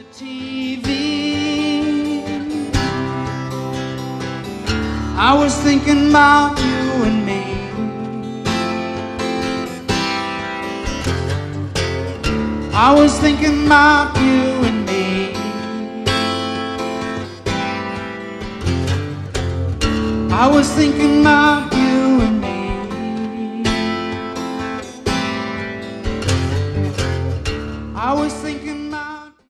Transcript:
TV. I was thinking about you and me. I was thinking about you and me. I was thinking about you.